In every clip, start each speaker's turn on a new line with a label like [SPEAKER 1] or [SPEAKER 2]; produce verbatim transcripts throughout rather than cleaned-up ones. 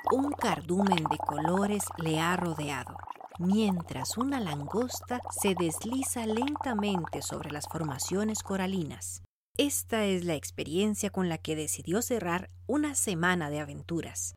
[SPEAKER 1] Un cardumen de colores le ha rodeado, mientras una langosta se desliza lentamente sobre las formaciones coralinas. Esta es la experiencia con la que decidió cerrar una semana de aventuras.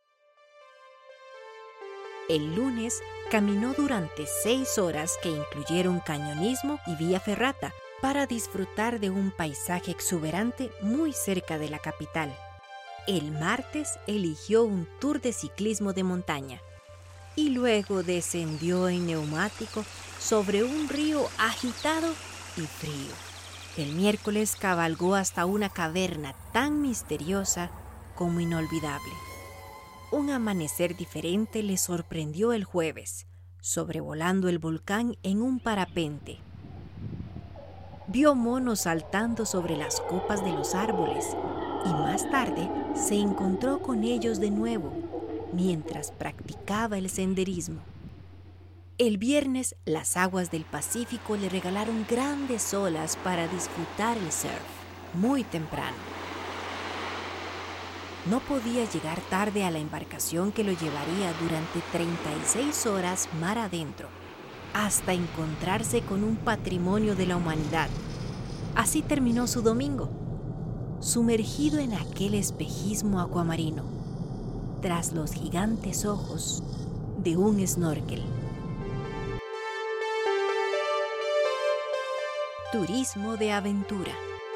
[SPEAKER 1] El lunes caminó durante seis horas que incluyeron cañonismo y vía ferrata para disfrutar de un paisaje exuberante muy cerca de la capital. El martes eligió un tour de ciclismo de montaña y luego descendió en neumático sobre un río agitado y frío. El miércoles cabalgó hasta una caverna tan misteriosa como inolvidable. Un amanecer diferente le sorprendió el jueves, sobrevolando el volcán en un parapente. Vio monos saltando sobre las copas de los árboles y más tarde se encontró con ellos de nuevo mientras practicaba el senderismo. El viernes, las aguas del Pacífico le regalaron grandes olas para disfrutar el surf muy temprano. No podía llegar tarde a la embarcación que lo llevaría durante treinta y seis horas mar adentro, hasta encontrarse con un patrimonio de la humanidad. Así terminó su domingo, sumergido en aquel espejismo acuamarino, tras los gigantes ojos de un snorkel. Turismo de aventura.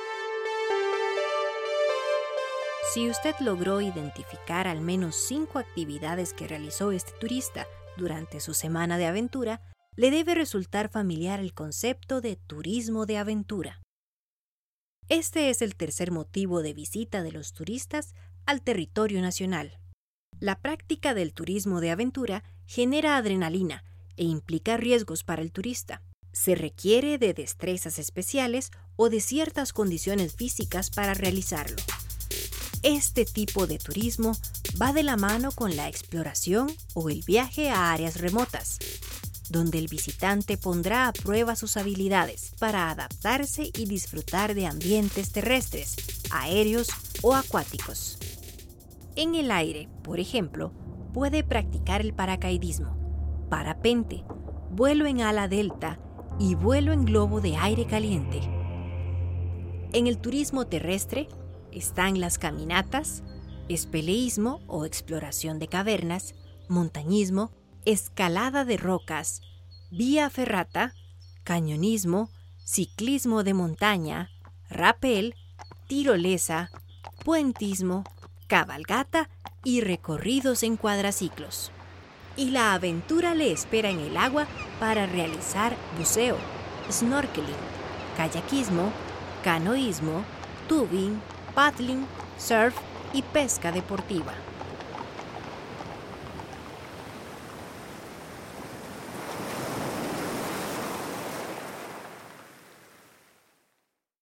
[SPEAKER 1] Si usted logró identificar al menos cinco actividades que realizó este turista durante su semana de aventura, le debe resultar familiar el concepto de turismo de aventura. Este es el tercer motivo de visita de los turistas al territorio nacional. La práctica del turismo de aventura genera adrenalina e implica riesgos para el turista. Se requiere de destrezas especiales o de ciertas condiciones físicas para realizarlo. Este tipo de turismo va de la mano con la exploración o el viaje a áreas remotas, donde el visitante pondrá a prueba sus habilidades para adaptarse y disfrutar de ambientes terrestres, aéreos o acuáticos. En el aire, por ejemplo, puede practicar el paracaidismo, parapente, vuelo en ala delta y vuelo en globo de aire caliente. En el turismo terrestre están las caminatas, espeleísmo o exploración de cavernas, montañismo, escalada de rocas, vía ferrata, cañonismo, ciclismo de montaña, rapel, tirolesa, puentismo, cabalgata y recorridos en cuadraciclos. Y la aventura le espera en el agua para realizar buceo, snorkeling, kayakismo, canoísmo, tubing, paddling, surf y pesca deportiva.